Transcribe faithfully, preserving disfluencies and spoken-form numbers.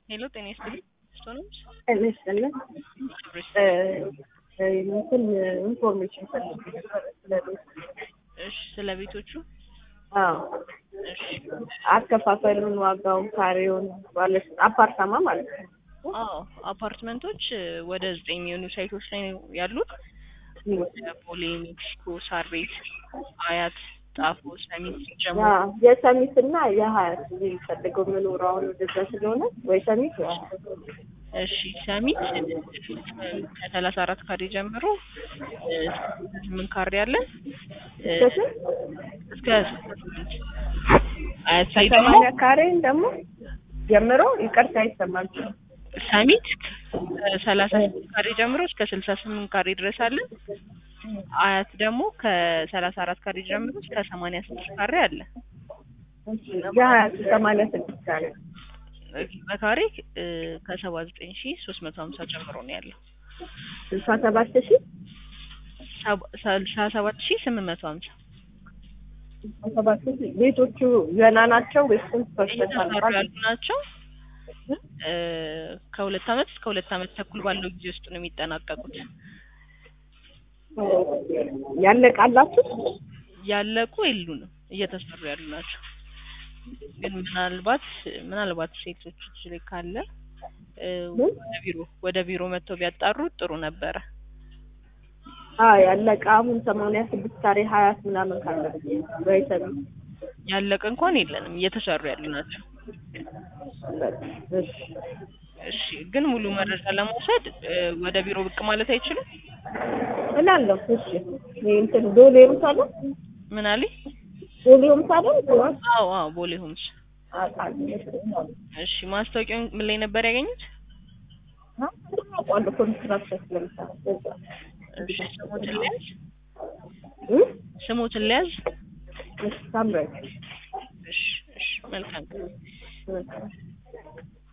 ሄሎ ጤና ይስጥልኝ። ስቶኖች ጤና ይስጥልኝ። እ እንትን ኢንፎርሜሽን ፈልጌ ነበር ስለ ቤት። እሺ፣ ስለ ቤቶቹ። አዎ፣ እሺ። አከፋፈሉን፣ ዋጋውን፣ ካሬውን ማለት አፓርታማ ማለት ነው። አዎ፣ አፓርትመንቶች ወደ ዘጠኝ የሚሆኑ ሳይቶች ላይ ነው ያሉት። ቦሌ፣ ሜክሲኮ፣ ሳር ቤት፣ አያት፣ ጣፎ፣ ሰሚት፣ ጀሞ። ያ የሰሚት እና የሀያት የሚፈልገው የምኖረው አሁን ወደዛ ስለሆነ ወይ ሰሚት ወይ ሀያት። እሺ፣ ሰሚት ከሰላሳ አራት ካሬ ጀምሮ ስምንት ካሬ አለ እስከ ስምንት። አያት ላይ ደግሞ ሰማንያ ካሬን ደግሞ ጀምሮ ይቅርታ ይሰማል። ሰሚት ከሰላሳ ስምንት ካሬ ጀምሮ እስከ ስልሳ ስምንት ካሬ ድረስ አለ። አያት ደግሞ ከሰላሳ አራት ካሬ ጀምሮ እስከ ሰማንያ ስድስት ካሬ አለ። የሀያት ሰማንያ ስድስት ካሬ በካሬ ከሰባ ዘጠኝ ሺህ ሶስት መቶ ሀምሳ ጀምሮ ነው ያለው። ስልሳ ሰባት ሺህ ስልሳ ሰባት ሺህ ስምንት መቶ ሀምሳ። ሰባት ሺህ ቤቶቹ ገና ናቸው ወይስ ስንት ፐርሰንት እየተሰሩ ያሉ ናቸው? ከሁለት አመት እስከ ሁለት አመት ተኩል ባለው ጊዜ ውስጥ ነው የሚጠናቀቁት። ያለቃላችሁ? ያለቁ የሉንም፣ እየተሰሩ ያሉ ናቸው። ግን ምናልባት ምናልባት ሴቶች ላይ ካለ ወደ ቢሮ ወደ ቢሮ መጥተው ቢያጣሩ ጥሩ ነበረ። አዎ፣ ያለቀ አሁን ሰማንያ ስድስት ካሬ ሀያት ምናምን ካለ ወይሰም ያለቀ እንኳን የለንም፣ እየተሰሩ ያሉ ናቸው። እሺ እሺ። ግን ሙሉ መረጃ ለመውሰድ ወደ ቢሮ ብቅ ማለት አይችልም? እላለሁ። እሺ፣ እንትን ዶሌ ምሳሌ ምን አለኝ? ቦሌ ምሳሌ? አዎ አዎ፣ ቦሌ ሆምስ። እሺ፣ ማስታወቂያውን ምን ላይ ነበር ያገኙት? አቋል ኮንስትራክሽን ስለምሰራ። እሺ፣ ስሞትን ሊያዝ እ ስሞትን ሊያዝ እሺ፣ ሳምራይ። እሺ እሺ፣ መልካም።